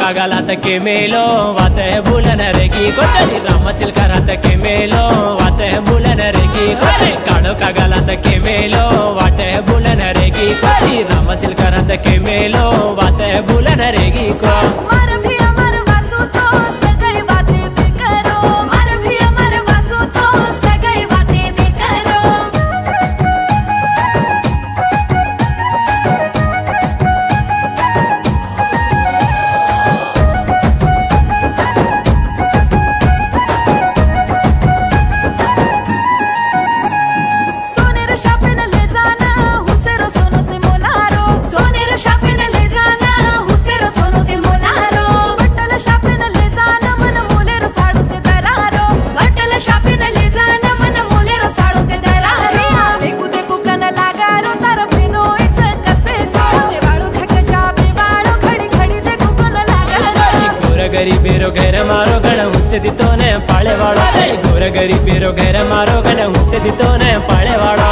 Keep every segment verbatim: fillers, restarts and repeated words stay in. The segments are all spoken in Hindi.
का गलात के मेलो वाते है भूलन रेगी को चली राम चिलका रात के मेलो वाते है भूलन रेगी को काड़ो का गलात के मेलो वाते है भूलन रेगी चली राम चिलका रात के मेलो वाते है भूलन रेगी को गरीबेरो घर मारो गण हुस्से दितो ने पाले वाड़ो गोर गरीबेरो घर मारो गण हुस्से दितो ने पाले वाड़ो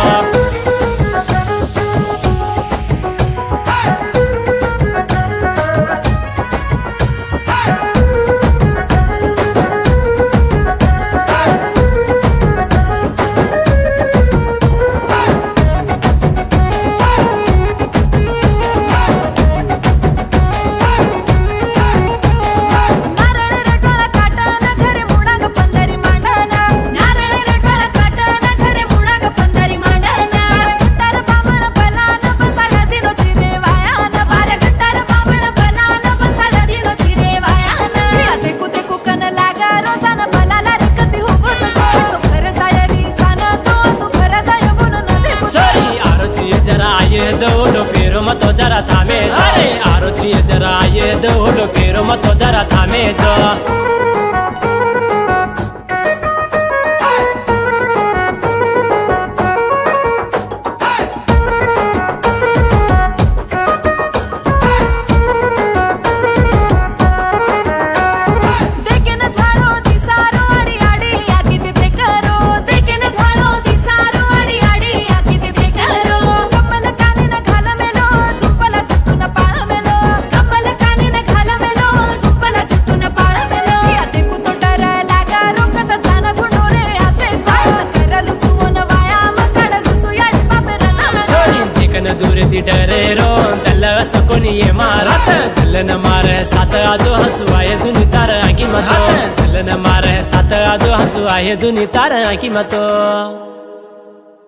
ये दौड़ो फेरो मतो जरा थामे अरे आरो चाहिए जरा ये दौड़ो फेरो मतो जरा थामे जो दूर ती डरे रो तल सकोनी ये मारत चलन मारे सात आजो हंसुआए दुनी तार आकी मतो चलन मारे सात आजो हंसुआए दुनी तार आकी मतो।